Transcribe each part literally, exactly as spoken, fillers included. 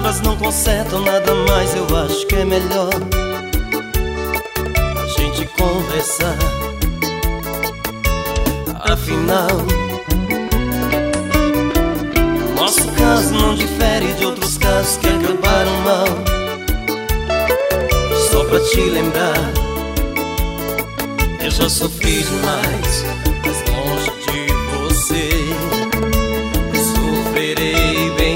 palavras não consertam nada mais. Eu acho que é melhor a gente conversar. Afinal, nosso caso não difere de outros casos que acabaram mal. Só pra te lembrar, eu já sofri demais, mas longe de você sofrerei bem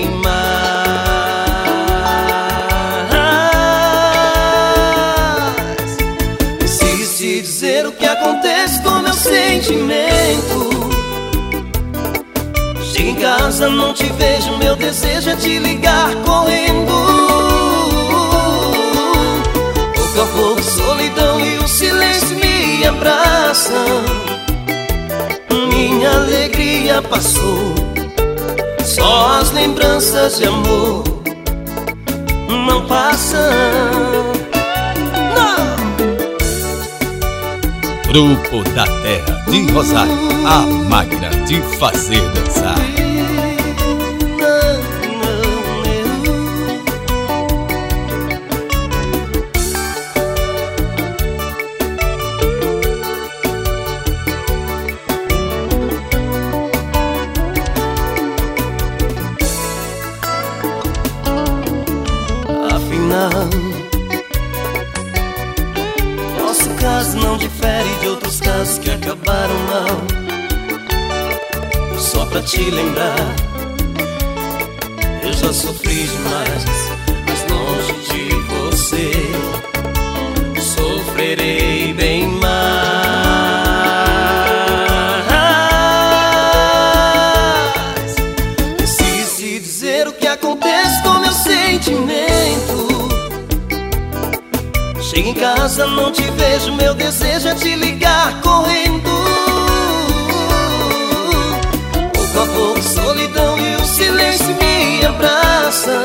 mais. Preciso te dizer o que acontece com meu sentimento. Chego em casa, não te vejo, meu desejo é te ligar correndo. Pouco a pouco, solidão e o silêncio me abraçam. Minha alegria passou, só as lembranças de amor não passam. Não! Grupo da Terra de Rosário, a máquina de fazer dançar. Afinal, nosso caso não difere de outros casos que acabaram mal. Só pra te lembrar, eu já sofri demais, mas longe de você sofrerei bem mais. Preciso te dizer o que acontece com meu sentimento. Chego em casa, não te vejo, meu desejo é te ligar correndo. Pouco a pouco, solidão e o silêncio me abraçam.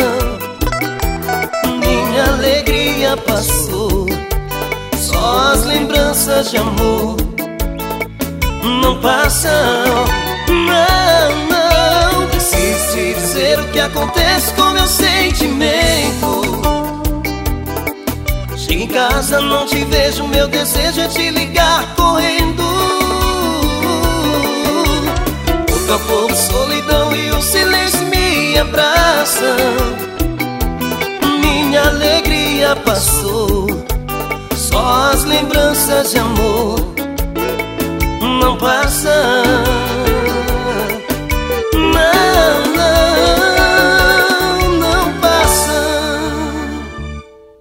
Minha alegria passou, só as lembranças de amor não passam. Não, não, preciso te dizer o que acontece com meu sentimento. Chego em casa, não te vejo, meu desejo é te ligar correndo. Pouco a pouco, solidão e o silêncio me abraçam. Minha alegria passou, só as lembranças de amor não passam.